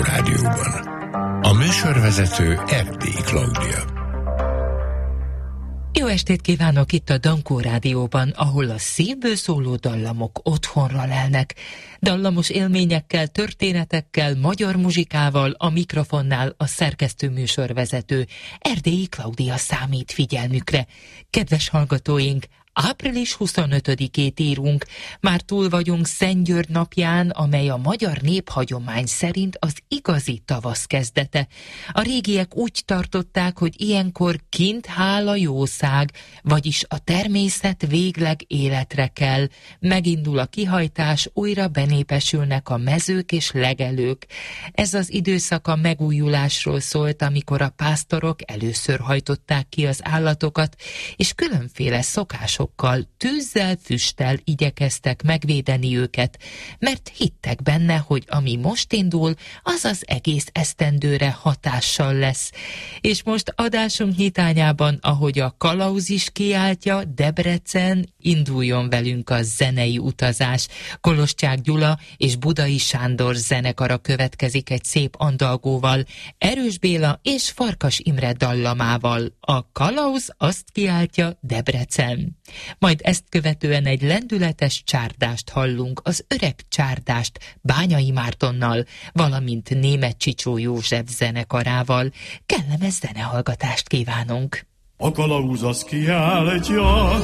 Rádióban. A műsorvezető Erdélyi Klaudia. Jó estét kívánok itt a Dankó Rádióban, ahol a szívből szóló dallamok otthonra lelnek. Dallamos élményekkel, történetekkel, magyar muzsikával, a mikrofonnál a szerkesztő műsorvezető Erdélyi Klaudia számít figyelmükre. Kedves hallgatóink, április 25-ét írunk, már túl vagyunk Szentgyörgy napján, amely a magyar néphagyomány szerint az igazi tavasz kezdete. A régiek úgy tartották, hogy ilyenkor kint hál a jószág, vagyis a természet végleg életre kell. Megindul a kihajtás, újra benépesülnek a mezők és legelők. Ez az időszak a megújulásról szólt, amikor a pásztorok először hajtották ki az állatokat, és különféle szokások tűzzel, füsttel igyekeztek megvédeni őket, mert hittek benne, hogy ami most indul, az az egész esztendőre hatással lesz. És most adásunk nyitányában, ahogy a kalauz is kiáltja, Debrecen, induljon velünk a zenei utazás. Koloscsák Gyula és Budai Sándor zenekara következik egy szép andalgóval, Erős Béla és Farkas Imre dallamával. A kalauz azt kiáltja, Debrecen. Majd ezt követően egy lendületes csárdást hallunk, az öreg csárdást Bányai Mártonnal, valamint Németh Csicsó József zenekarával. Kellemes zenehallgatást kívánunk! A kalauz az kiáltja,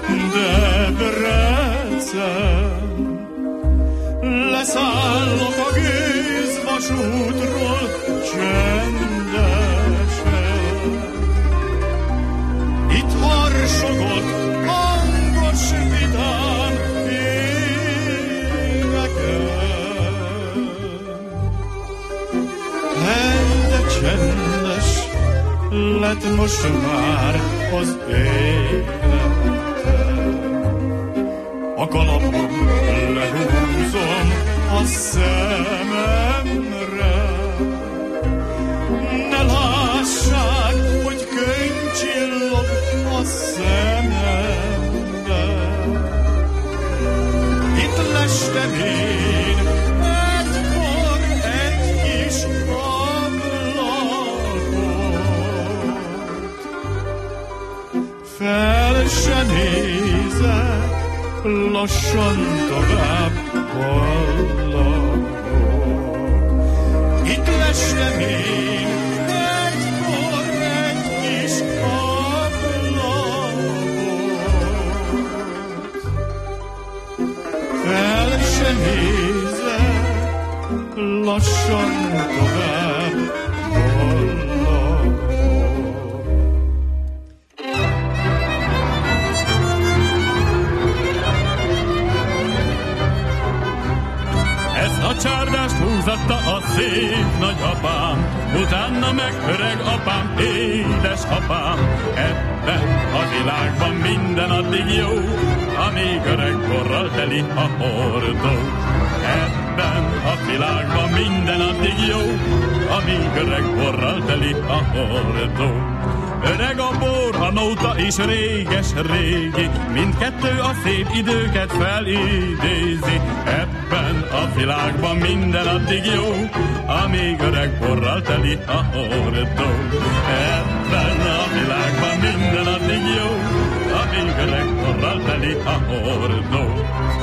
Debrecen, leszállok a gőzvasútról csendesen. Itt harsogott hangos vidám énekel. Hely, de csendes lett most már az életem. A kalapom lehúzom a szememre, ne lássák, hogy könyvcsillog a szememben. Itt lestem én egykor egy kis ablakot, fel se nézek, lassan tovább hallak. Itt lestem én egykor egy kis ablakot, fel se nézek, lassan tovább hallak. A csárdást húzatta a szép nagyapám, utána meg öreg apám, édes apám. Ebben a világban minden addig jó, amíg öregkorral teli a hordó. Ebben a világban minden addig jó, amíg öregkorral teli a hordó. Öreg a bor, a nóta is réges-régi, mindkettő a szép időket felidézi. Ebben a világban minden addig jó, amíg öregkorral teli a hordó. Ebben a világban minden addig jó, amíg öregkorral teli a hordó.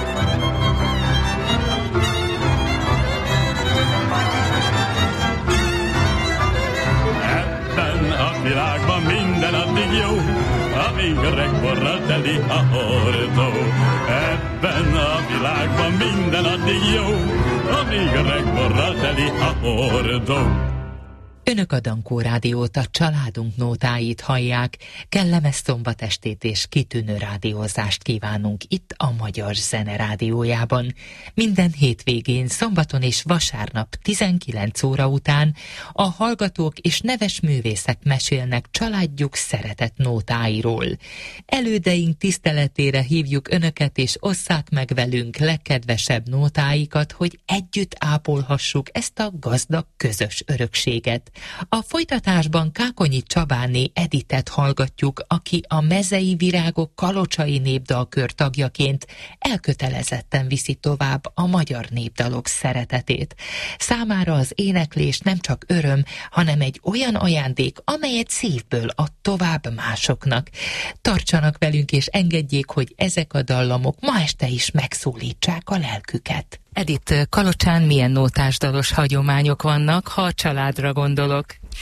A világban minden addig jó, amíg öregkorral teli a hordó. Ebben a világban minden addig jó, amíg öregkorral teli a hordó. Önök a Dankó Rádiót, a családunk nótáit hallják. Kellemes szombatestét és kitűnő rádiózást kívánunk itt a Magyar Zene Rádiójában. Minden hétvégén, szombaton és vasárnap 19 óra után a hallgatók és neves művészek mesélnek családjuk szeretett nótáiról. Elődeink tiszteletére hívjuk Önöket, és osszák meg velünk legkedvesebb nótáikat, hogy együtt ápolhassuk ezt a gazdag közös örökséget. A folytatásban Kákonyi Csabáné Editet hallgatjuk, aki a Mezei Virágok kalocsai népdalkör tagjaként elkötelezetten viszi tovább a magyar népdalok szeretetét. Számára az éneklés nem csak öröm, hanem egy olyan ajándék, amelyet szívből ad tovább másoknak. Tartsanak velünk és engedjék, hogy ezek a dallamok ma este is megszólítsák a lelküket. Edith, Kalocsán milyen nótásdalos hagyományok vannak, ha a családra gondolok?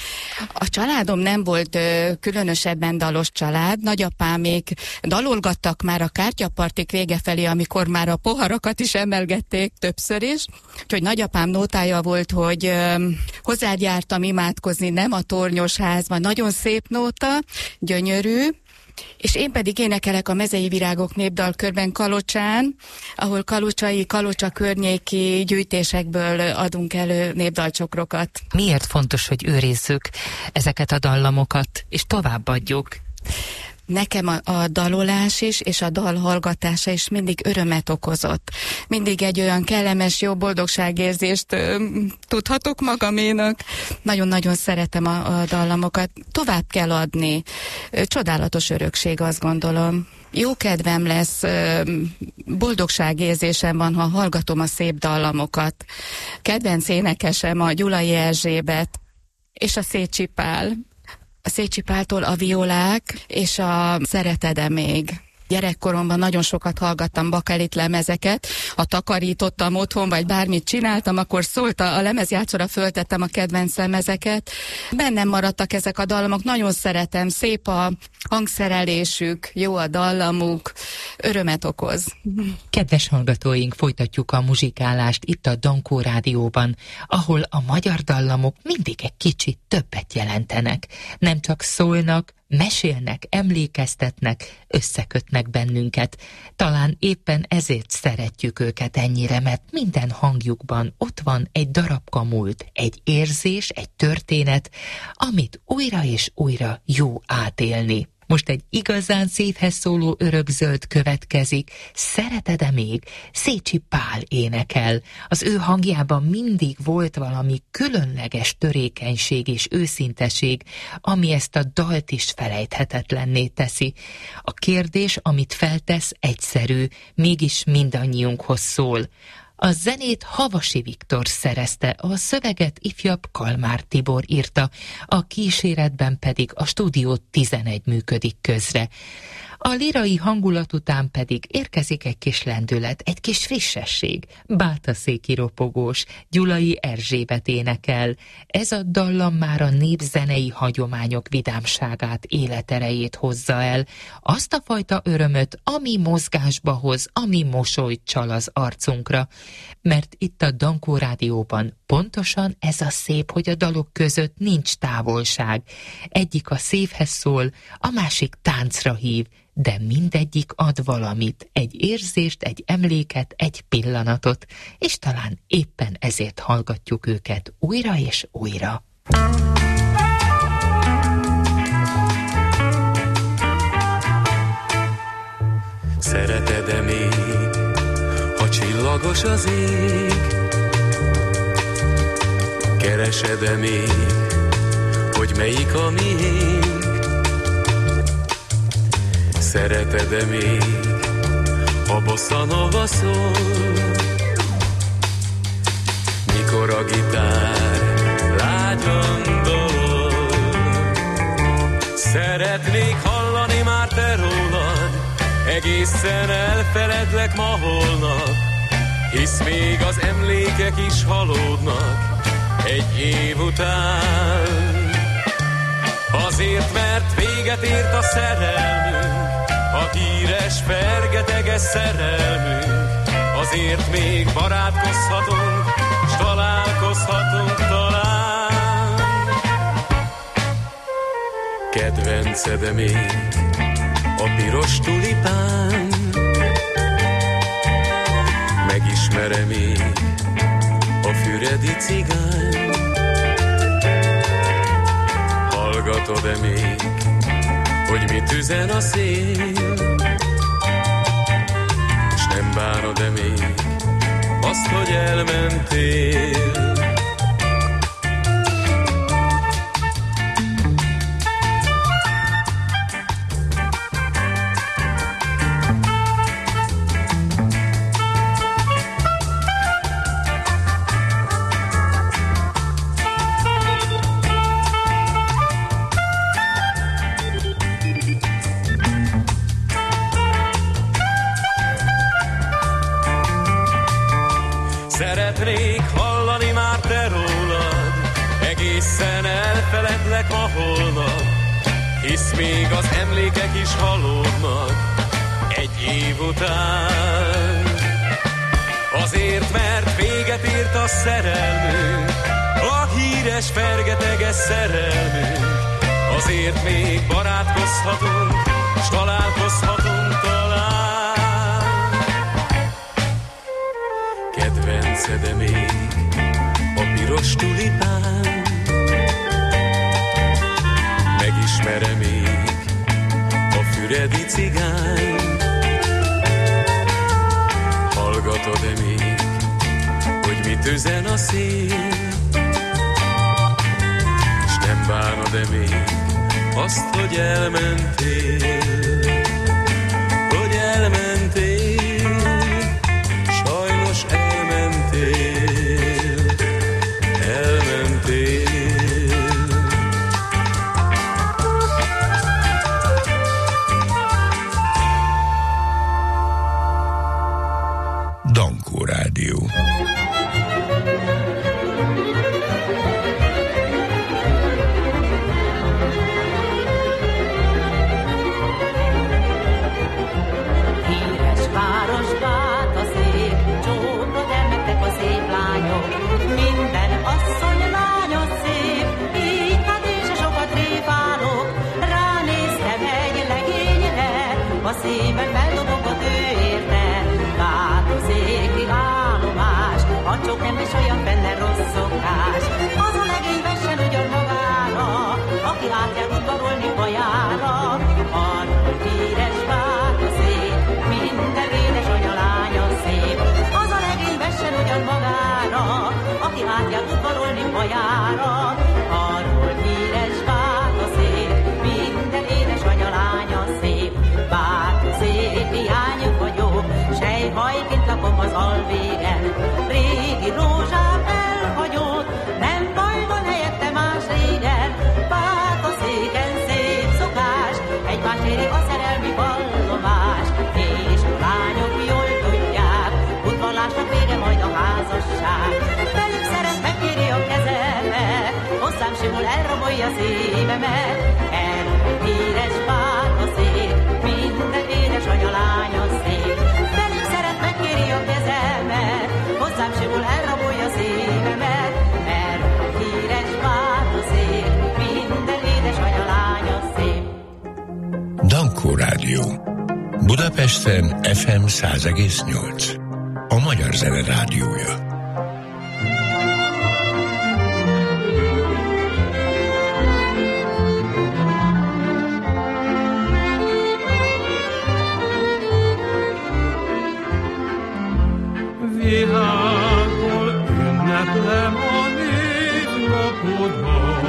A családom nem volt különösebben dalos család. Nagyapámék dalolgattak már a kártyapartik vége felé, amikor már a poharakat is emelgették többször is. Úgyhogy nagyapám nótája volt, hogy hozzád jártam imádkozni, nem a tornyos házban. Nagyon szép nóta, gyönyörű. És én pedig énekelek a Mezei Virágok népdalkörben Kalocsán, ahol Kalocsa környéki gyűjtésekből adunk elő népdalcsokrokat. Miért fontos, hogy őrizzük ezeket a dallamokat, és továbbadjuk? Nekem a dalolás is, és a dal hallgatása is mindig örömet okozott. Mindig egy olyan kellemes, jó boldogságérzést tudhatok magaménak. Nagyon-nagyon szeretem a dallamokat. Tovább kell adni. Csodálatos örökség, azt gondolom. Jó kedvem lesz, boldogságérzésem van, ha hallgatom a szép dallamokat. Kedvenc énekesem a Gyulai Erzsébet és a Szécsi Pál. A Szécsi Páltól a Violák és a Szereted-e még. Gyerekkoromban nagyon sokat hallgattam bakelit lemezeket, ha takarítottam otthon, vagy bármit csináltam, akkor szólt a lemezjátszóra, föltettem a kedvenc lemezeket. Bennem maradtak ezek a dallamok, nagyon szeretem, szép a hangszerelésük, jó a dallamuk, örömet okoz. Kedves hallgatóink, folytatjuk a muzsikálást itt a Dankó Rádióban, ahol a magyar dallamok mindig egy kicsit többet jelentenek. Nem csak szólnak, mesélnek, emlékeztetnek, összekötnek bennünket. Talán éppen ezért szeretjük őket ennyire, mert minden hangjukban ott van egy darabka múlt, egy érzés, egy történet, amit újra és újra jó átélni. Most egy igazán szívhez szóló örökzöld következik. Szereted-e még? Szécsi Pál énekel. Az ő hangjában mindig volt valami különleges törékenység és őszinteség, ami ezt a dalt is felejthetetlenné teszi. A kérdés, amit feltesz, egyszerű, mégis mindannyiunkhoz szól. A zenét Havasi Viktor szerezte, a szöveget ifjabb Kalmár Tibor írta, a kíséretben pedig a Stúdió 11 működik közre. A lirai hangulat után pedig érkezik egy kis lendület, egy kis frissesség. Bátaszéki ropogós, Gyulai Erzsébet énekel. Ez a dallam már a népzenei hagyományok vidámságát, életerejét hozza el. Azt a fajta örömöt, ami mozgásba hoz, ami mosolyt csal az arcunkra. Mert itt a Dankó Rádióban pontosan ez a szép, hogy a dalok között nincs távolság. Egyik a szívhez szól, a másik táncra hív, de mindegyik ad valamit, egy érzést, egy emléket, egy pillanatot, és talán éppen ezért hallgatjuk őket újra és újra. Szereted-e még, ha csillagos az ég? Keresed-e még, hogy melyik a miénk? Szereted-e még, ha bossa nova szól? Mikor a gitár lágyan dol? Szeretnék hallani már te rólad, egészen elfeledlek ma holnap, hisz még az emlékek is halódnak egy év után. Azért, mert véget ért a szerelmünk, a híres fergeteges szerelmünk, azért még barátkozhatunk, s találkozhatunk talán. Kedvenced-e még a piros tulipán? Megismerem még a füredi cigány? Hallgatod-e még, hogy mit üzen a szél? S nem bánod-e még azt, hogy elmentél? hisz még az emlékek is halódnak egy év után. Azért, mert véget ért a szerelmünk, a híres fergeteges szerelmünk. Azért még barátkozhatunk, s találkozhatunk talán. Kedvenced még a piros tulipán, megismerem még a füredi cigány. Hallgatod-e még, hogy mit üzen a szél, s nem bánod-e még azt, hogy elmentél, hogy elmentél, sajnos elmentél, elmentél. Dankó Rádió. Szívem feldobogott ő érte, változékig állomás, a csók nem is olyan benne rossz szokás. Az a legény vessen ugyan magára, aki átjár udvarolni bajára. Arról híres változék, minden édes anyalánya szép. Az a legény vessen ugyan magára, aki átjár udvarolni bajára. Arról híres változék, minden édes anyalánya szép. Változék, hiányuk vagyok, sejhajként lakom az alvégen. Régi rózsám elhagyott, nem baj, van helyette más régen. Változéken szép szokás, egymás éri a szerelmi vallomás. És a lányok jól tudják, udvarlásnak vége majd a házasság. Velük szeret, megkéri a kezemet, hozzám simul, elrabolja szívemet. Erről híres változék, minden édes anyalánya szép. Velük szeret, megkéri a kezemet, hozzám simul, elrabolja szívemet. Erről a híres változék, minden édes anyalánya szép. Dankó Rádió. Budapesten FM 100,8. A Magyar Zene Rádiója. Világból ünneplem a névnapodat,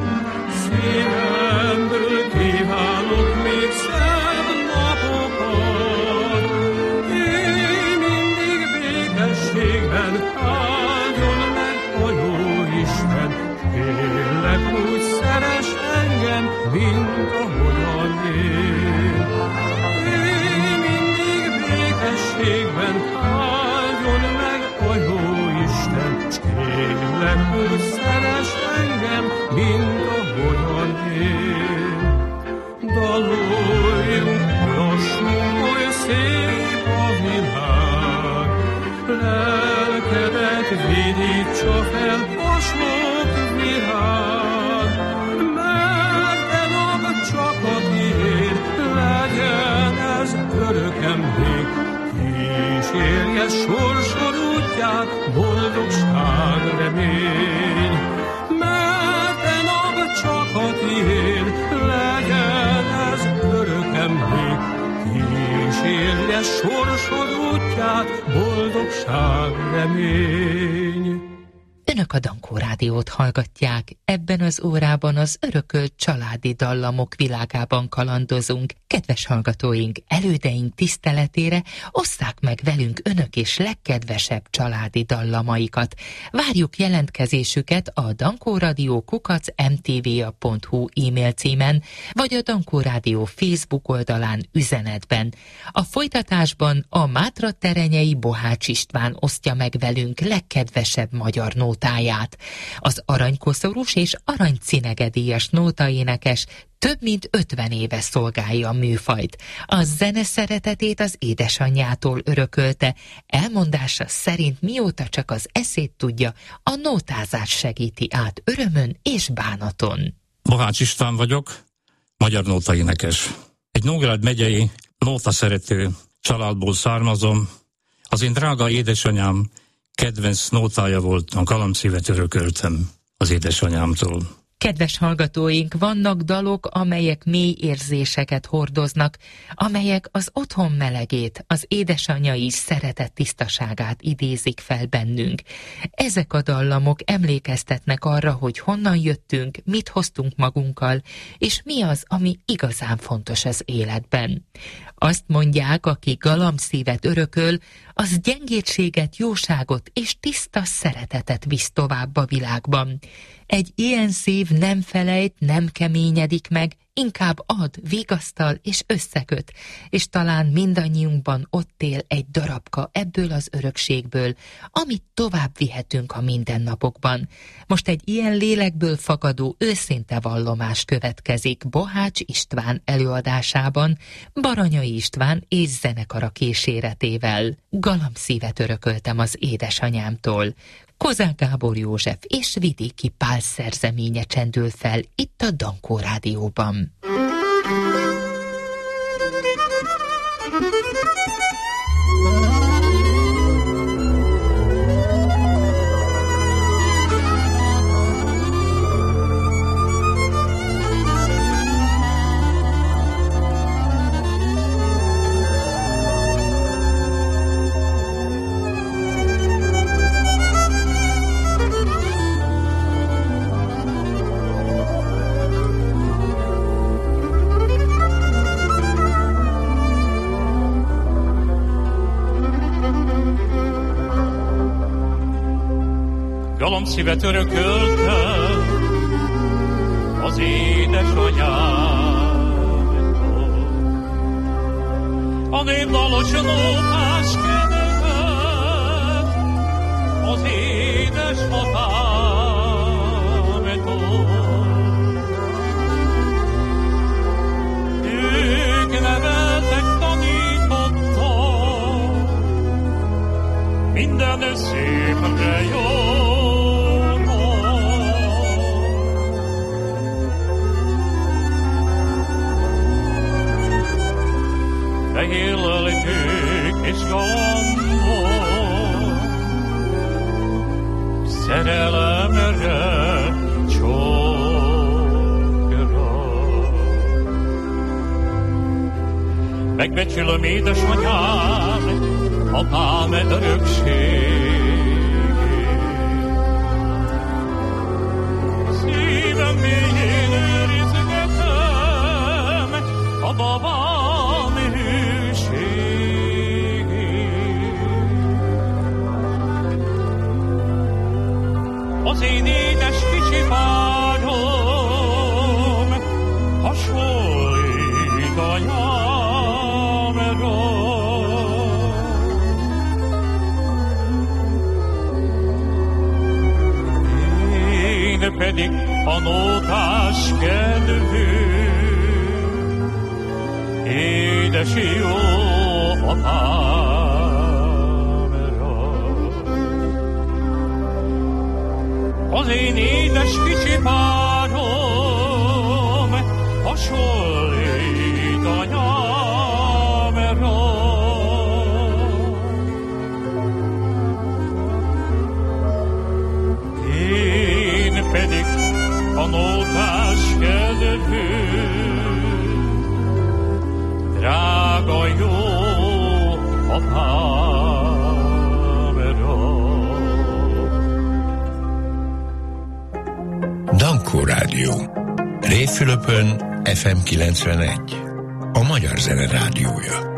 szívemből kívánok még szebb napokat. Én mindig békességben áldjon meg a jó Isten, kérlek úgy szeress engem, mint ahogyan én. Én mindig békességben áldjon meg a jó Isten, s kérlek, úgy szeress engem, mint ahogyan én. Daloljunk lassan, oly szép a világ, lelkedet vidítsa fel a sok virág, mert e nap csak a tiéd, legyen ez örök emlék, kísérje sorsod útját, boldogság, remény. Mert e nap csak a tiéd, legyen ez örök emlék, kísérje sorsod útját, boldogság, remény. Önök a Dankó Rádiót hallgatják, ebben az órában az örökölt családi dallamok világában kalandozunk. Kedves hallgatóink, elődeink tiszteletére osszák meg velünk önök is legkedvesebb családi dallamaikat. Várjuk jelentkezésüket a dankóradio@mtva.hu e-mail címen, vagy a Dankó Rádió Facebook oldalán üzenetben. A folytatásban a Mátra Terenyei Bohács István osztja meg velünk legkedvesebb magyar nótáját. Az aranykoszorús és aranycinegedíjas nótaénekes több mint 50 éve szolgálja a műfajt. A zene szeretetét az édesanyjától örökölte, elmondása szerint mióta csak az eszét tudja, a nótázás segíti át örömön és bánaton. Bohács István vagyok, magyar nótaénekes. Egy Nógrád megyei nótaszerető családból származom. Az én drága édesanyám kedvenc nótája volt, a Galamszívet örököltem az édesanyámtól. Kedves hallgatóink, vannak dalok, amelyek mély érzéseket hordoznak, amelyek az otthon melegét, az édesanyai szeretet tisztaságát idézik fel bennünk. Ezek a dallamok emlékeztetnek arra, hogy honnan jöttünk, mit hoztunk magunkkal, és mi az, ami igazán fontos az életben. Azt mondják, aki galamszívet örököl, az gyengétséget, jóságot és tiszta szeretetet visz tovább a világban. Egy ilyen szív nem felejt, nem keményedik meg, inkább ad, vigasztal és összeköt, és talán mindannyiunkban ott él egy darabka ebből az örökségből, amit tovább vihetünk a mindennapokban. Most egy ilyen lélekből fakadó őszinte vallomás következik Bohács István előadásában, Baranyai István és zenekara kíséretével. Galamszívet örököltem az édesanyámtól. Kozák Gábor József és Vidéki Pál szerzeménye csendül fel itt a Dankó Rádióban. Galamszívet örököltem az édesanyámtól. A népdalos nótás kedvet az édesapámtól. Ők neveltek, tanítottak, minden szépre jó. Fehér lelkük és galambok, szerelemre csokra. Megbecsülöm édesanyám, apám örökségét. Szívem mélyén őrizgetem a babám az én édes kicsi párom hasonlít anyámra. Én pedig a nótás kedvű, édes jó apám. Az én édes kicsi párom hasonlít anyámra. Én pedig a nótás kedvű, drága jó apám. Dankó Rádió. Révfülöpön FM 91. A magyar zene rádiója.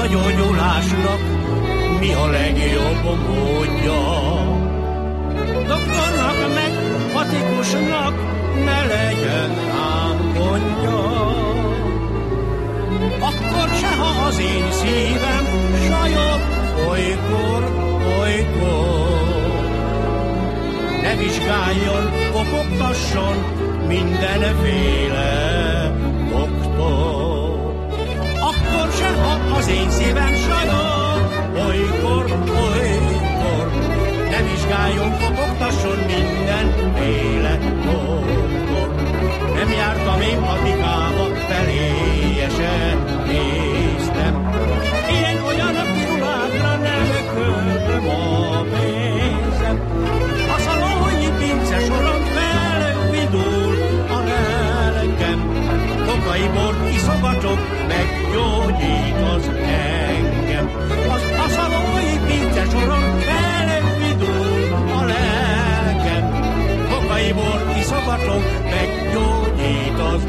a gyógyulásnak mi a legjobb módja. Doktornak meg patikusnak ne legyen ám gondja. Akkor se, ha az én szívem sajog olykor. Ne vizsgáljon, kopogtasson mindenféle doktor. Akkor se, ha az én szívem sajog olykor. Ne vizsgáljon, kopogtasson mindenféle doktor. Nem jártam én patikába, feléje se néztem. Ilyen olyan a pirulákra nem költöm a pénzem. A szalonyi pince soron felvidul a lelkem. Kokai bort iszogatok, meggyógyít az engem. A szalonyi pince soron felvidul a lelkem. Kokai bort iszogatok, meggyógyít az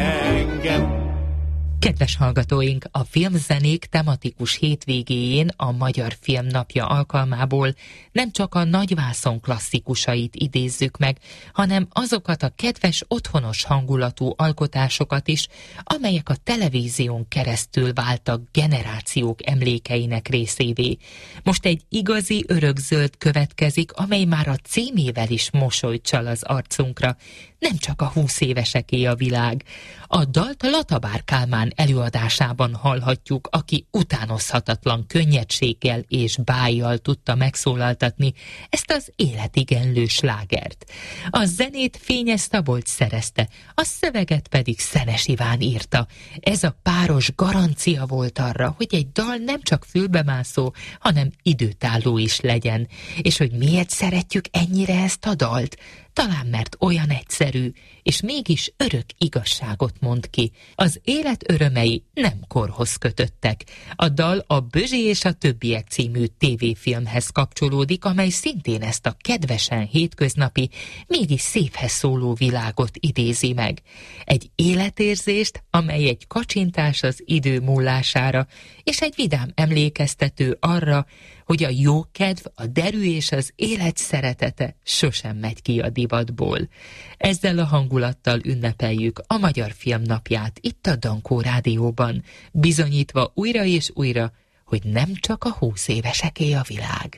engem. Kedves hallgatóink, a filmzenék tematikus hétvégéjén a Magyar Film Napja alkalmából nem csak a nagyvászon klasszikusait idézzük meg, hanem azokat a kedves otthonos hangulatú alkotásokat is, amelyek a televízión keresztül váltak generációk emlékeinek részévé. Most egy igazi örökzöld következik, amely már a címével is mosolyt csal az arcunkra. Nem csak a 20 éveseké a világ. A dalt Latabár Kálmán előadásában hallhatjuk, aki utánozhatatlan könnyedséggel és bájjal tudta megszólaltatni ezt az életigenlő slágert. A zenét Fényes Szabolcs szerezte, a szöveget pedig Szenes Iván írta. Ez a páros garancia volt arra, hogy egy dal nem csak fülbemászó, hanem időtálló is legyen. És hogy miért szeretjük ennyire ezt a dalt? Talán mert olyan egyszerű, és mégis örök igazságot mond ki. Az élet örömei nem korhoz kötöttek. A dal a Bözsi és a többiek című tévéfilmhez kapcsolódik, amely szintén ezt a kedvesen hétköznapi, mégis széphez szóló világot idézi meg. Egy életérzést, amely egy kacsintás az idő múlására, és egy vidám emlékeztető arra, hogy a jókedv, a derű és az élet szeretete sosem megy ki a divatból. Ezzel a hangulattal ünnepeljük a Magyar Film Napját itt a Dankó Rádióban, bizonyítva újra és újra, hogy nem csak a 20 éveseké a világ.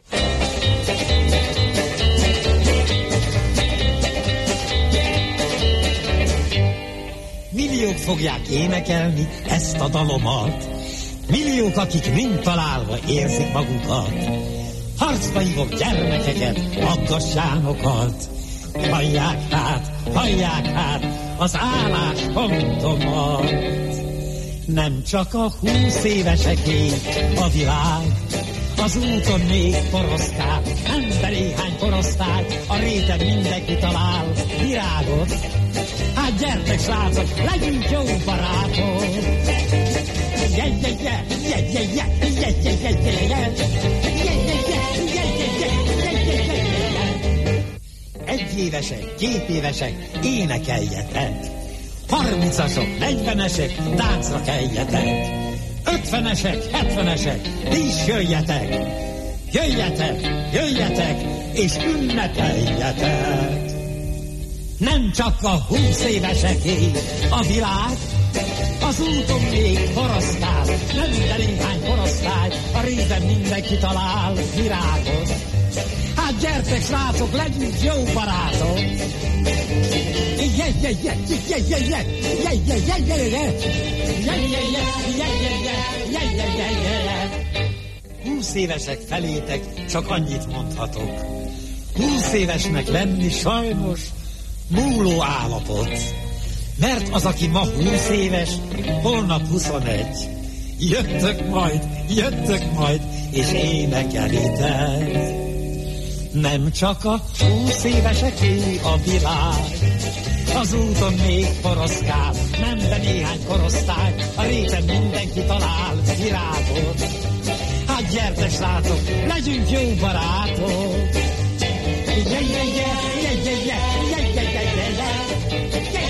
Milliók fogják énekelni ezt a dalomat, milliók, akik mind találva érzik magukat. Harcba hívok gyermekeket, aggassánokat. Hallják hát az álláspontomat. Nem csak a 20 éveseké a világ, az úton még poroszkál, nem néhány korosztály, a réten mindenki talál virágot. Hát gyertek, srácok, legyünk jó barátok! Egy évesek, 2 évesek, énekeljetek! 30-asok, 40-esek, táncra keljetek! 50-esek, 70-esek, ti is jöjjetek! Jöjjetek, és ünnepeljetek! Nem csak a 20 éveseké a világ, az úton még korosztály, nem de néhány korosztály, a réten mindenki talál virágot. Hát gyertek, srácok, legyünk jó barátok! 20 évesek felétek csak annyit mondhatok. 20 évesnek lenni sajnos múló állapot. Mert az, aki ma 20 éves, holnap 21. Jöttök majd, és énekelitek. Nem csak a 20 éveseké a világ, az úton még poroszkál, nem de néhány korosztály, a réten mindenki talál virágot. Hát gyertek, srácok, legyünk jó barátok!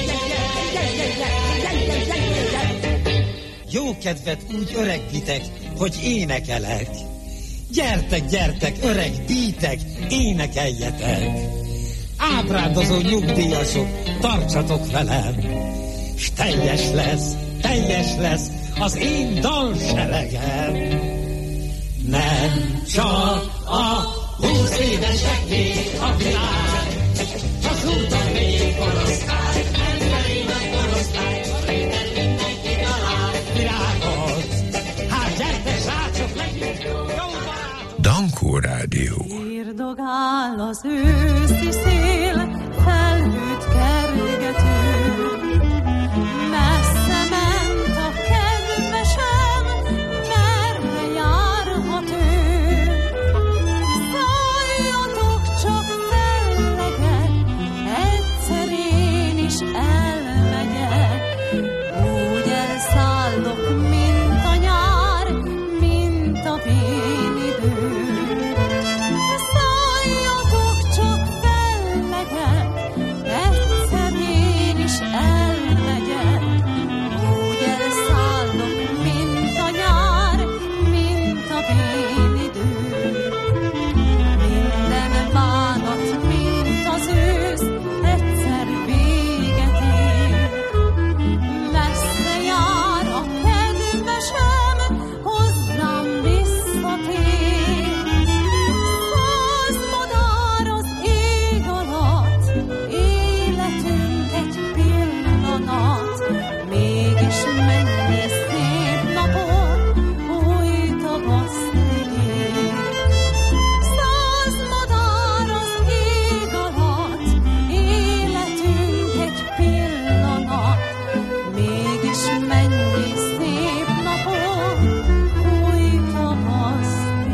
Jó kedvet úgy öregbitek, hogy énekelek. Gyertek, gyertek, öreg dítek, énekeljetek. Ábrándozó nyugdíjasok, tartsatok velem, s teljes lesz az én dalseregem. Nem csak a 20 éveseké a világ, az úton még korosztály, emberének korosztály, a réten mindenki talál virágot. Hát gyertek, srácok, legyünk jó barátok! Dankó Rádió. Írdogál az őszi szél, felhőt kergető, messze ment a kedvesem, merre járhat ő. Szálljatok csak felleget, egyszer én is elmegyek, úgy elszállok, mint a nyár, mint a vén idő. Szálljatok csak felleget, egyszer én is elmegyek, úgy elszállok, mint a nyár, mint a vén idő. Minden bánat, mint az ősz, egyszer véget ér. Messze jár a kedvesem, hozzám visszatér. 100 madár az ég alatt, életünk egy pillanat, mégis mennyi szép napon új tavaszt ígér. 100 madár az ég alatt, életünk egy pillanat, mégis mennyi szép napon új tavaszt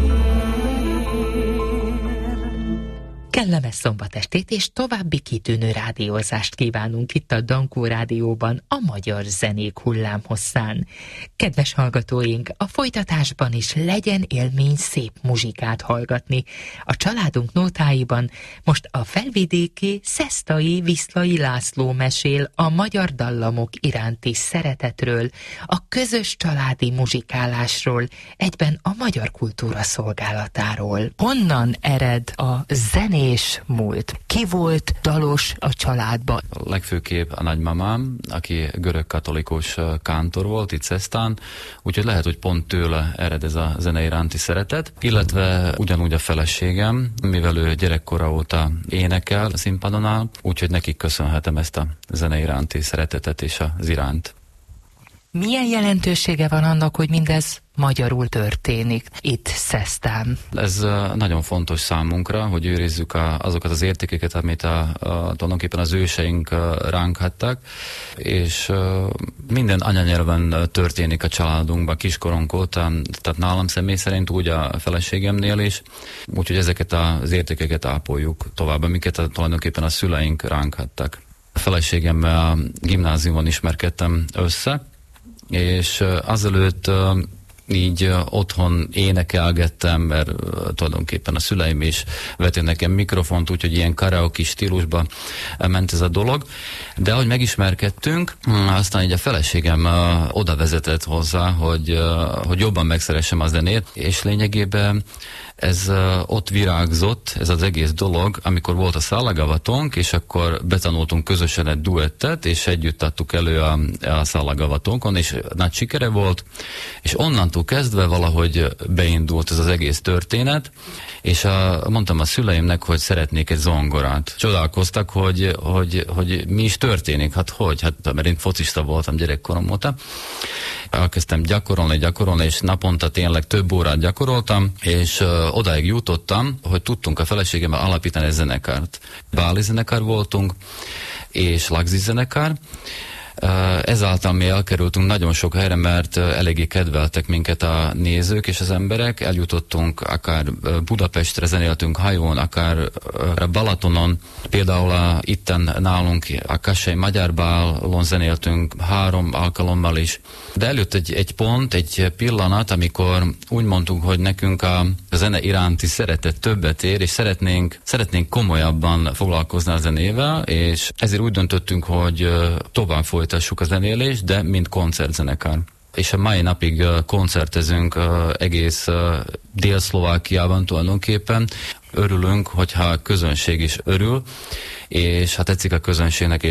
ígér. Kellemes szombatestét és további kitűnő rádiózást kívánunk itt a Dankó Rádióban, a magyar zenék hullámhosszán. Kedves hallgatóink, a folytatásban is legyen élmény szép muzsikát hallgatni. A családunk nótáiban most a felvidéki Szesztai Viszlai László mesél a magyar dallamok iránti szeretetről, a közös családi muzsikálásról, egyben a magyar kultúra szolgálatáról. Honnan ered a zenés múlt? Ki volt dalos a családban? Legfőképp a nagymamám, aki görög-katolikus kántor volt itt Szesztán, úgyhogy lehet, hogy pont tőle ered ez a zene iránti szeretet, illetve ugyanúgy a feleségem, mivel ő gyerekkora óta énekel a színpadon áll, úgyhogy nekik köszönhetem ezt a zene iránti szeretetet és az iránt. Milyen jelentősége van annak, hogy mindez magyarul történik itt Szesztán? Ez nagyon fontos számunkra, hogy őrizzük azokat az értékeket, amit tulajdonképpen az őseink ránk hagytak, és minden anyanyelven történik a családunkban kiskorunk óta, tehát nálam személy szerint úgy a feleségemnél is, úgyhogy ezeket az értékeket ápoljuk tovább, amiket tulajdonképpen a szüleink ránk hagytak. A feleségemmel a gimnáziumon ismerkedtem össze, és azelőtt így otthon énekelgettem, mert tulajdonképpen a szüleim is vettek nekem mikrofont, úgyhogy ilyen karaoke stílusban ment ez a dolog. De ahogy megismerkedtünk, aztán így a feleségem oda vezetett hozzá, hogy jobban megszeressem a zenét, és lényegében ez ott virágzott, ez az egész dolog, amikor volt a szálagavatónk, és akkor betanultunk közösen egy duettet, és együtt adtuk elő a szálagavatónkon, és nagy sikere volt, és onnantól kezdve valahogy beindult ez az egész történet, és mondtam a szüleimnek, hogy szeretnék egy zongorát. Csodálkoztak, hogy mi is történik, mert én focista voltam gyerekkorom óta. Elkezdtem gyakorolni, és naponta tényleg több órát gyakoroltam, és odáig jutottam, hogy tudtunk a feleségemmel alapítani egy zenekart. Báli zenekar voltunk, és lagzi zenekar. Ezáltal mi elkerültünk nagyon sok helyre, mert eléggé kedveltek minket a nézők és az emberek. Eljutottunk, akár Budapestre zenéltünk hajón, akár Balatonon. Például itten nálunk a Kassai Magyar Bálon zenéltünk 3 alkalommal is. De eljött egy pont, egy pillanat, amikor úgy mondtuk, hogy nekünk a zene iránti szeretet többet ér, és szeretnénk komolyabban foglalkozni a zenével, és ezért úgy döntöttünk, hogy tovább folytassuk a zenélést, de mint koncertzenekar. és a mai napig koncertezünk egész Dél-Szlovákiában tulajdonképpen. Örülünk, hogyha a közönség is örül, és ha tetszik a közönségnek,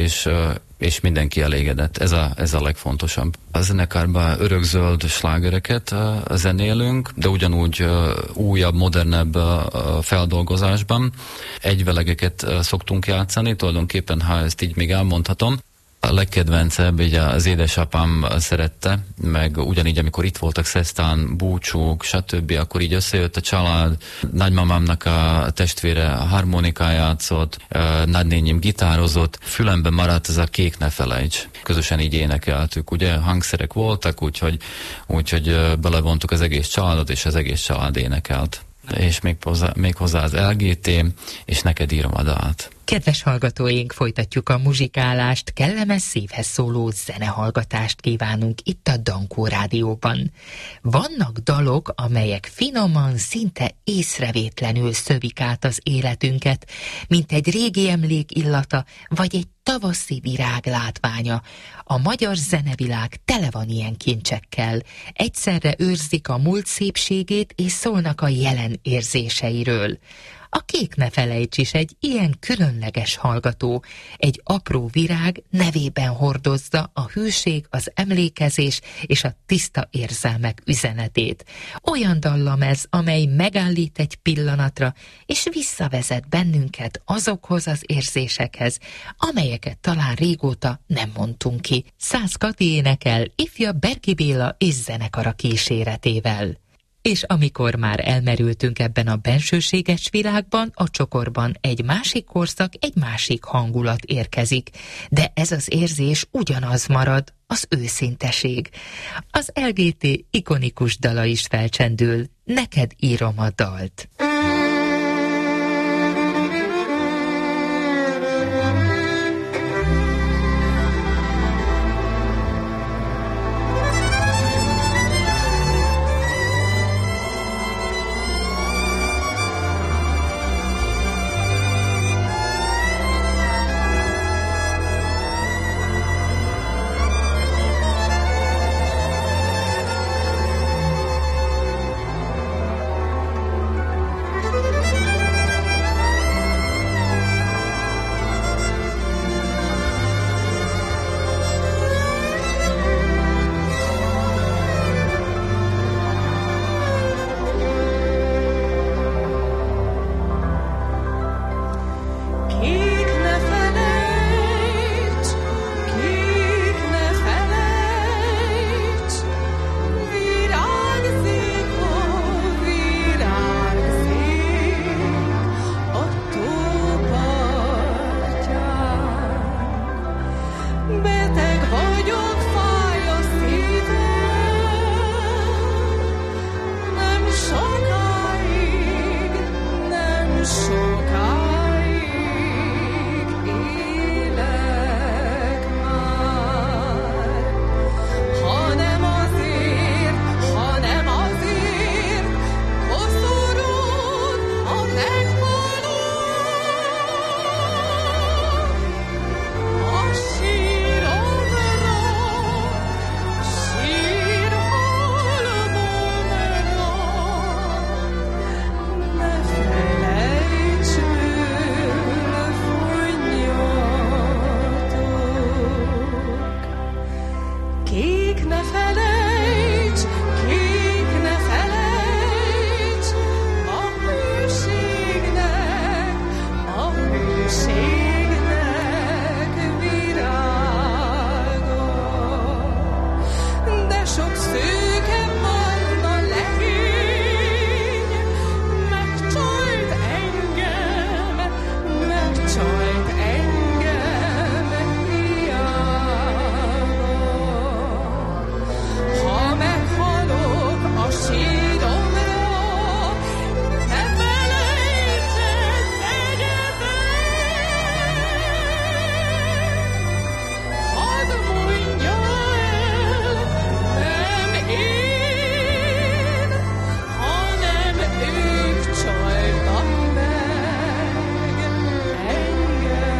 és mindenki elégedett. Ez a legfontosabb. A zenekárban örökzöld slágereket zenélünk, de ugyanúgy újabb, modernebb feldolgozásban. Egyvelegeket szoktunk játszani, tulajdonképpen, ha ezt így még elmondhatom. A legkedvencebb, így az édesapám szerette, meg ugyanígy, amikor itt voltak szesztán, búcsúk, stb., akkor így összejött a család, nagymamámnak a testvére harmonikán játszott, nagynényim gitározott, fülemben maradt ez a Kék ne felejts. Közösen így énekeltük, ugye hangszerek voltak, úgyhogy belevontuk az egész családot, és az egész család énekelt. És még hozzá az LGT, és neked írom a dalt. Kedves hallgatóink, folytatjuk a muzsikálást, kellemes szívhez szóló zenehallgatást kívánunk itt a Dankó Rádióban. Vannak dalok, amelyek finoman, szinte észrevétlenül szövik át az életünket, mint egy régi emlék illata, vagy egy tavaszi virág látványa. A magyar zenevilág tele van ilyen kincsekkel. Egyszerre őrzik a múlt szépségét, és szólnak a jelen érzéseiről. A Kék ne felejts is egy ilyen különleges hallgató. Egy apró virág nevében hordozza a hűség, az emlékezés és a tiszta érzelmek üzenetét. Olyan dallam ez, amely megállít egy pillanatra, és visszavezet bennünket azokhoz az érzésekhez, amelyeket talán régóta nem mondtunk ki. Szász Kati énekel ifja Berki Béla és zenekara kíséretével. És amikor már elmerültünk ebben a bensőséges világban, a csokorban egy másik korszak, egy másik hangulat érkezik. De ez az érzés ugyanaz marad, az őszinteség. Az LGT ikonikus dala is felcsendül, neked írom a dalt.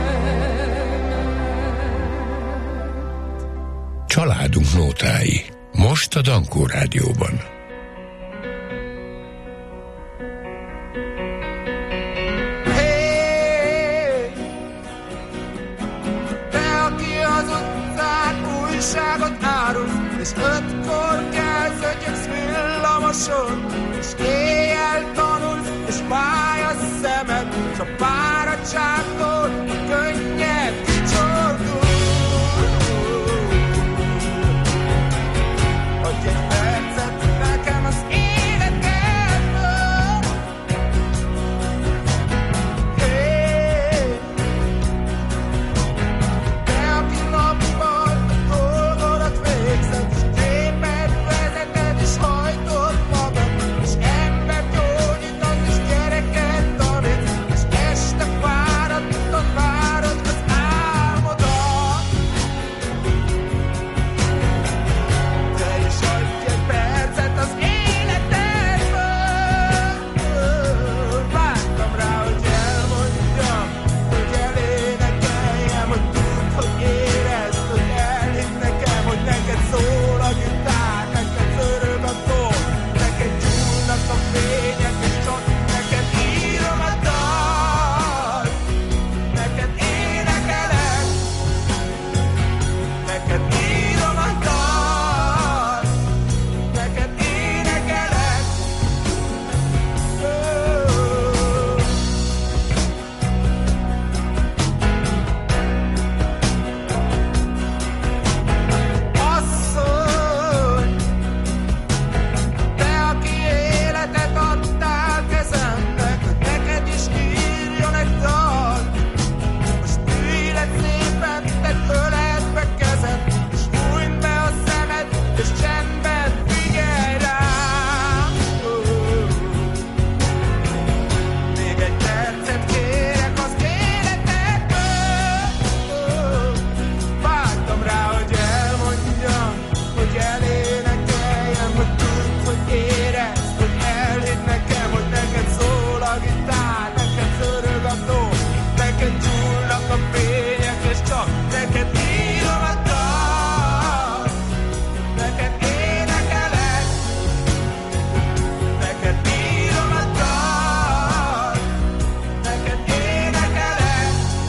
Családunk nótái. Most a Dankó Rádióban. Hey, te, aki az utcán újságot árulsz, és 5-kor kezdődjeksz villamoson, és éjjel tanulsz, és fáj a szemed, s a fáradtságtól a könnyed kicsordul. Adj egy percet nekem az életedből. Hey, te, aki nappal a dolgodat végzed, és gépet vezeted, és hajtod magad, és embert gyógyítasz, és gyereket tanít, és este fáradtan várod az álmodat. Te is adj egy percet az életedből. Vártam rá, hogy elmondjam, hogy elénekeljem, hogy tudd, hogy érezd, hogy elhidd nekem, hogy neked szól a gitár, neked zörög a tól, neked gyúlnak a fények, és csak neked írom a dal. Neked énekelek, neked írom a dal, neked énekelek. Asszony, te, aki életet adtál kezemnek, hogy neked is írjon egy dal. Most ülj le szépen, tedd öletbe kezed, és fújnd be a szemed, és csendben figyelj rám. Még egy percet kérek az életedből. Vártam rá, hogy elmondjam, hogy elénekeljem, hogy tudd, hogy érezd, hogy elhidd nekem, hogy neked szól a gitár, neked zörög a tó, neked gyúlnak a fények, és csak neked írom a dal. Neked énekelek, neked írom a dal, neked énekelek.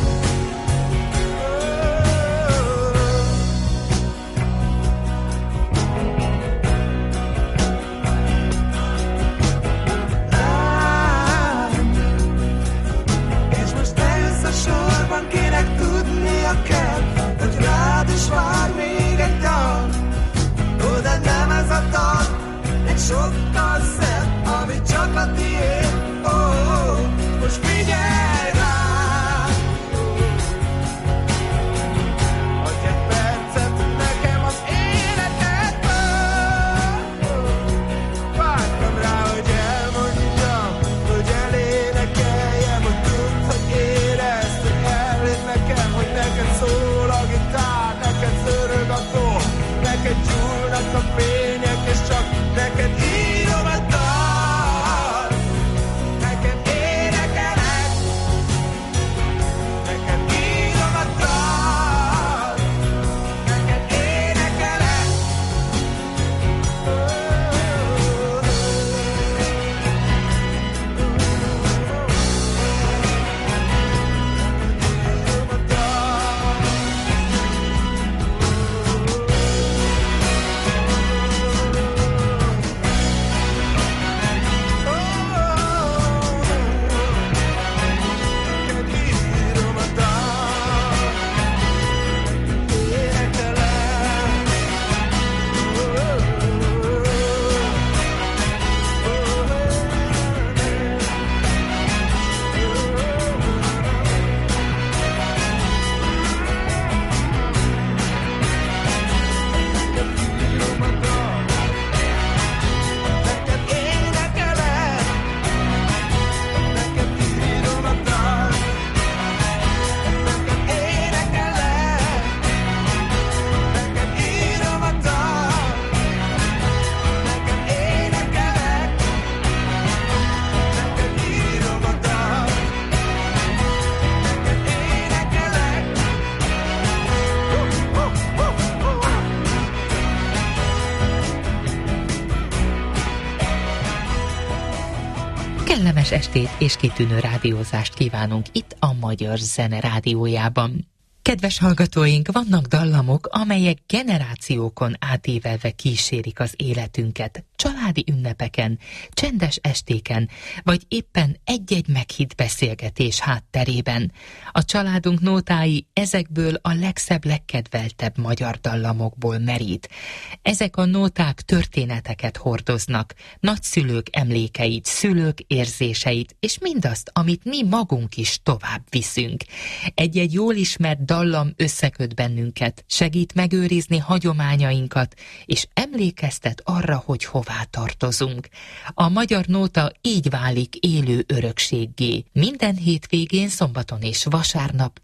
És most eljössz a sorban, kinek tudnia kell, hogy rád is vár még egy dal. Ó, de nem ez a dal, egy sokkal szebb, ami csak a tiéd. Ó, most figyelj rám. Adj egy percet nekem az életedből. Vártam rá, hogy elmondjam, hogy elénekeljem, hogy tudd, hogy érezd, hogy elhidd nekem, hogy neked szól a gitár, neked zörög a tó, neked gyúlnak a fények, és csak neked írom a dal. kellemes estét és kitűnő rádiózást kívánunk itt a Magyar Zene Rádiójában. Kedves hallgatóink, vannak dallamok, amelyek generációkon átívelve kísérik az életünket, családi ünnepeken, csendes estéken, vagy éppen egy-egy meghitt beszélgetés hátterében. A családunk nótái ezekből a legszebb, legkedveltebb magyar dallamokból merít. Ezek a nóták történeteket hordoznak, nagyszülők emlékeit, szülők érzéseit, és mindazt, amit mi magunk is tovább viszünk. Egy-egy jól ismert dallam összeköt bennünket, segít megőrizni hagyományainkat, és emlékeztet arra, hogy hová tartozunk. A magyar nóta így válik élő örökséggé. Minden hétvégén, szombaton és vasárnap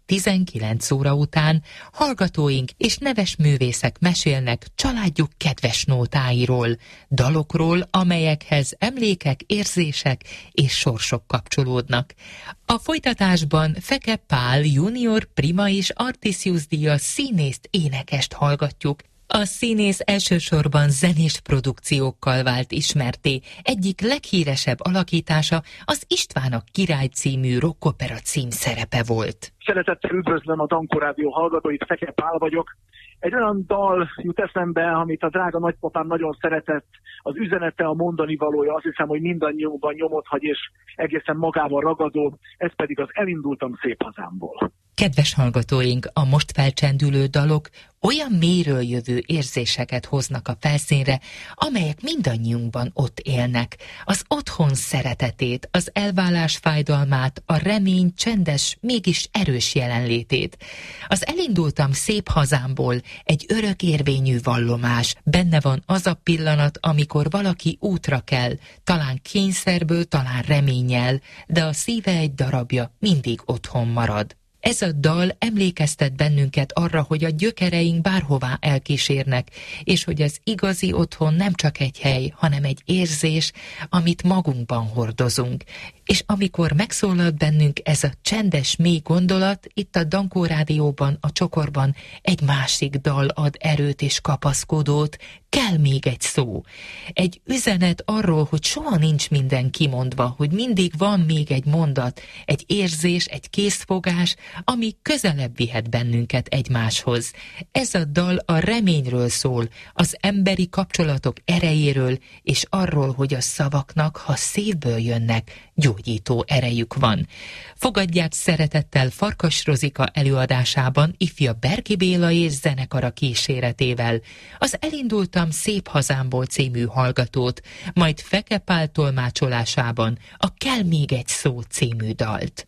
19 óra után hallgatóink és neves művészek mesélnek családjuk kedves nótáiról, dalokról, amelyekhez emlékek, érzések és sorsok kapcsolódnak. A folytatásban Feke Pál junior, prima és Artisius díjas színészt, énekest hallgatjuk. A színész elsősorban zenés produkciókkal vált ismertté. Egyik leghíresebb alakítása az István a király című rockopera címszerepe volt. Szeretettel üdvözlöm a Dankó Rádió hallgatóit, Feke Pál vagyok. Egy olyan dal jut eszembe, amit a drága nagypapám nagyon szeretett, az üzenete, a mondani valója, azt hiszem, hogy mindannyiunkban nyomot hagy, és egészen magával ragadó, ez pedig az Elindultam szép hazámból. Kedves hallgatóink, a most felcsendülő dalok olyan mélyről jövő érzéseket hoznak a felszínre, amelyek mindannyiunkban ott élnek. Az otthon szeretetét, az elválás fájdalmát, a remény csendes, mégis erős jelenlétét. Az Elindultam szép hazámból egy örökérvényű vallomás. Benne van az a pillanat, amikor valaki útra kell, talán kényszerből, talán reménnyel, de a szíve egy darabja mindig otthon marad. Ez a dal emlékeztet bennünket arra, hogy a gyökereink bárhová elkísérnek, és hogy az igazi otthon nem csak egy hely, hanem egy érzés, amit magunkban hordozunk. És amikor megszólalt bennünk ez a csendes, mély gondolat, itt a Dankó Rádióban, a Csokorban egy másik dal ad erőt és kapaszkodót, kell még egy szó. Egy üzenet arról, hogy soha nincs minden kimondva, hogy mindig van még egy mondat, egy érzés, egy készfogás, ami közelebb vihet bennünket egymáshoz. Ez a dal a reményről szól, az emberi kapcsolatok erejéről, és arról, hogy a szavaknak, ha szívből jönnek, gyógyító erejük van. Fogadják szeretettel Farkas Rozika előadásában ifja Berki Béla és zenekara kíséretével az Elindultam szép hazámból című hallgatót, majd Feke Pál tolmácsolásában a Kell még egy szó című dalt.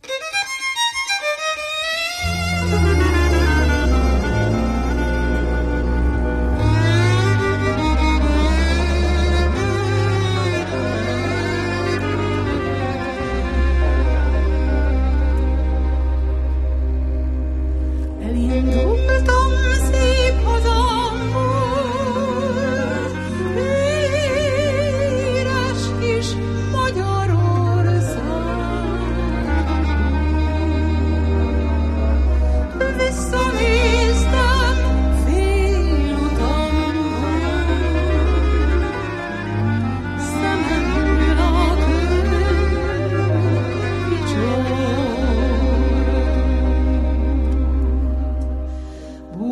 Elindultam szép hazámból, éres kis Magyarország. Visszanéztem félutamból, szememből a kör kicsor.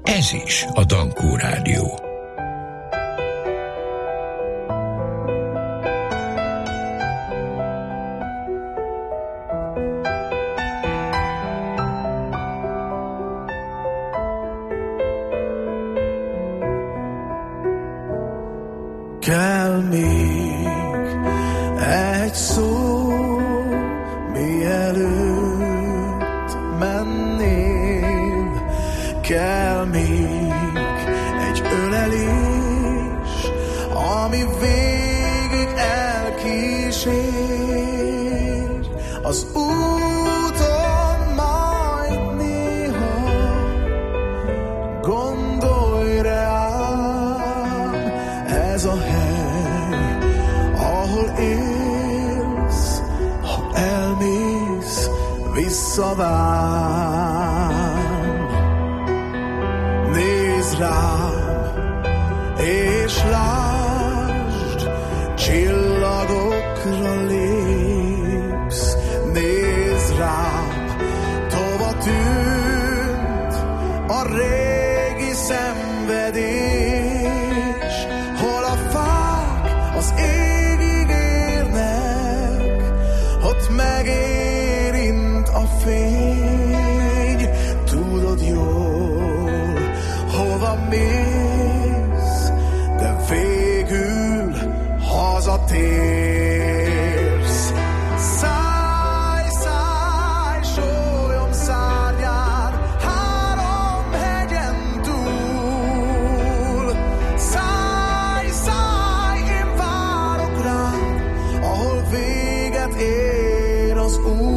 Ez is a Dankó Rádió. Kell még egy szó, mielőtt menném, kell még egy ölelés, ami végig elkísér az úton, majd néha gondolj rám, ez a hely, ahol élsz, ha elmész, visszavár. Nézd rám, és lásd, csillagokra lépsz. Nézd rám, tova tűnt a régi szenvedés, hol a fák az égig érnek, ott megérint a fény. Tudod jól, hova mész, de végül hazatérsz. Szállj, szállj, sólyom szárnyán, három hegyen túl. Szállj, szállj, én várok rád, ahol véget ér az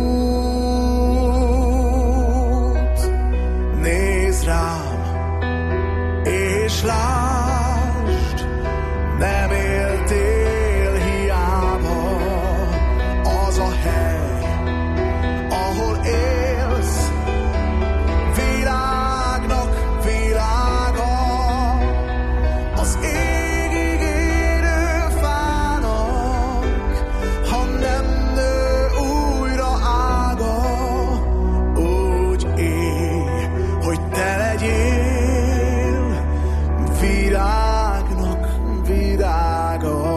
út. Nézd rám, és lásd, nem éltél hiába. Az a hely, ahol élsz, világnak világa, az égig érő fának, ha nem nő újra ága. Úgy élj, hogy te legyél virágnak virága.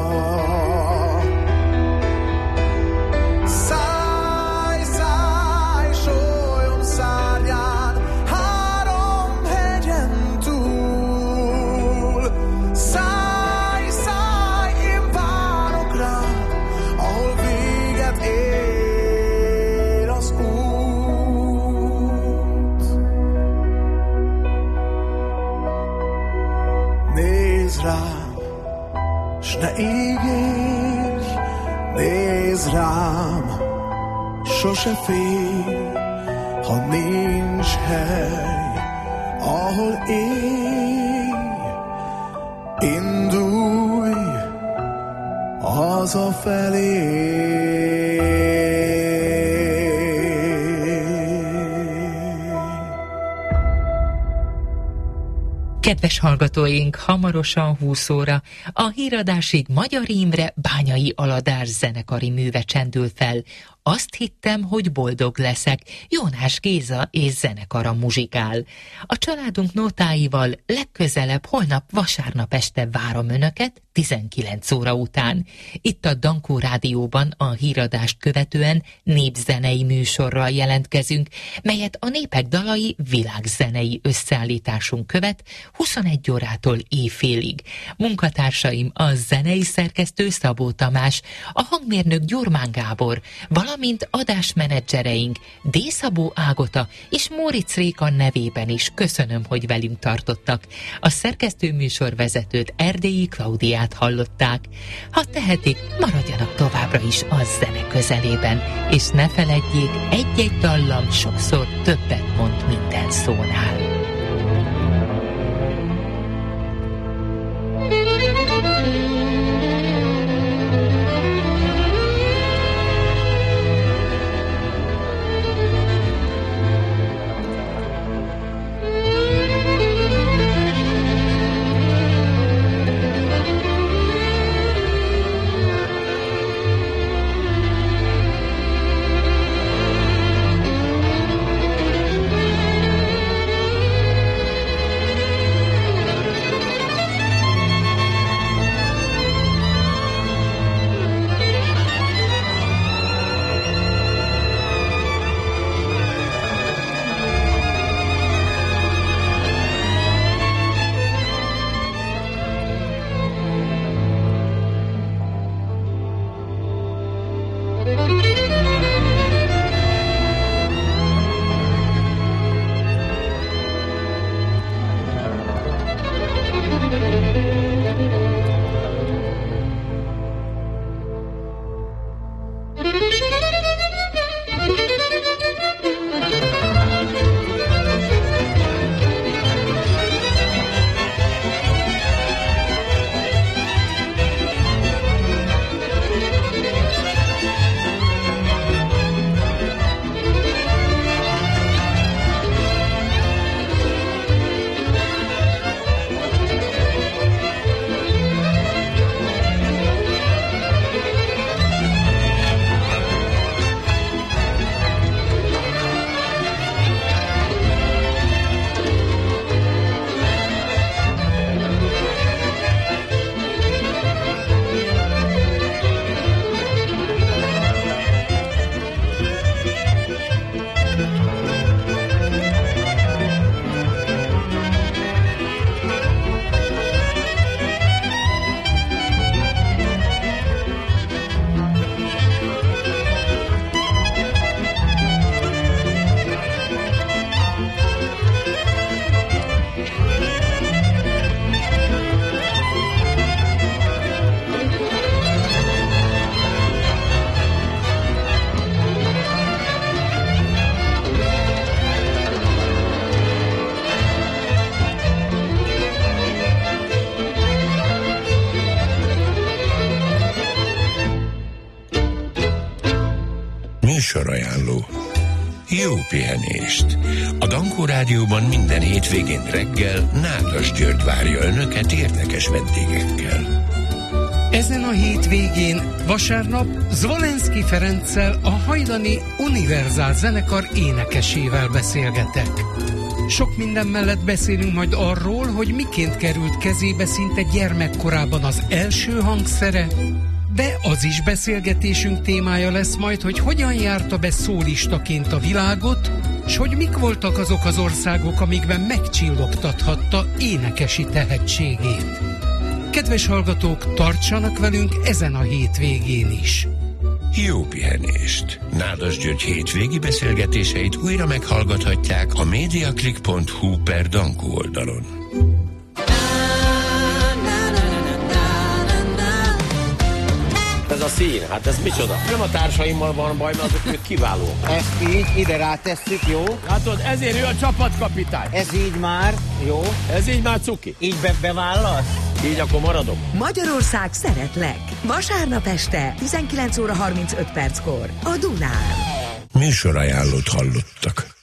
Szállj, szállj, sólyom szárnyán, három hegyen túl. Szállj, szállj, én várok rád, ahol véget ér az út. Nézd rám, s ne ígérj, nézd rám, sose félj, ha nincs hely, ahol élj. Indulj hazafelé. Kedves hallgatóink, hamarosan 20 óra, a híradásig Magyar Imre Bányai Aladár zenekari műve csendül fel. Azt hittem, hogy boldog leszek. Jónás Géza és zenekara muzsikál. A családunk nótáival legközelebb holnap vasárnap este várom Önöket 19 óra után. Itt a Dankó Rádióban a híradást követően népzenei műsorral jelentkezünk, melyet a Népek Dalai világzenei összeállításunk követ 21 órától éjfélig. Munkatársaim a zenei szerkesztő Szabó Tamás, a hangmérnök Gyurmán Gábor, valamint adásmenedzsereink D. Szabó Ágota és Móricz Réka nevében is köszönöm, hogy velünk tartottak. A szerkesztőműsorvezetőt, Erdélyi Klaudiát hallották. Ha tehetik, maradjanak továbbra is a zene közelében, és ne feledjék, egy-egy dallam sokszor többet mond minden szónál. Műsorajánló. Jó pihenést! A Dankó Rádióban minden hétvégén reggel Nádas György várja Önöket érdekes vendégekkel. Ezen a hétvégén vasárnap Zvolenszky Ferenccel, a hajdani Univerzál zenekar énekesével beszélgetek. Sok minden mellett beszélünk majd arról, hogy miként került kezébe szinte gyermekkorában az első hangszere, de az is beszélgetésünk témája lesz majd, hogy hogyan járta be szólistaként a világot, s hogy mik voltak azok az országok, amikben megcsillogtathatta énekesi tehetségét. Kedves hallgatók, tartsanak velünk ezen a hétvégén is! Jó pihenést! Nádas György hétvégi beszélgetéseit újra meghallgathatják a mediaclick.hu/Dankó oldalon. Ez a szín, hát ez micsoda? Nem a társaimmal van baj, mert azok ők kiváló. Ezt így ide rátesszük, jó? Látod, ezért ő a csapatkapitány. Ez így már, jó? Ez így már cuki. Így bevállasz? Így akkor maradok. Magyarország szeretlek. Vasárnap este 19:35 a Dunán. Műsorajánlót hallottak.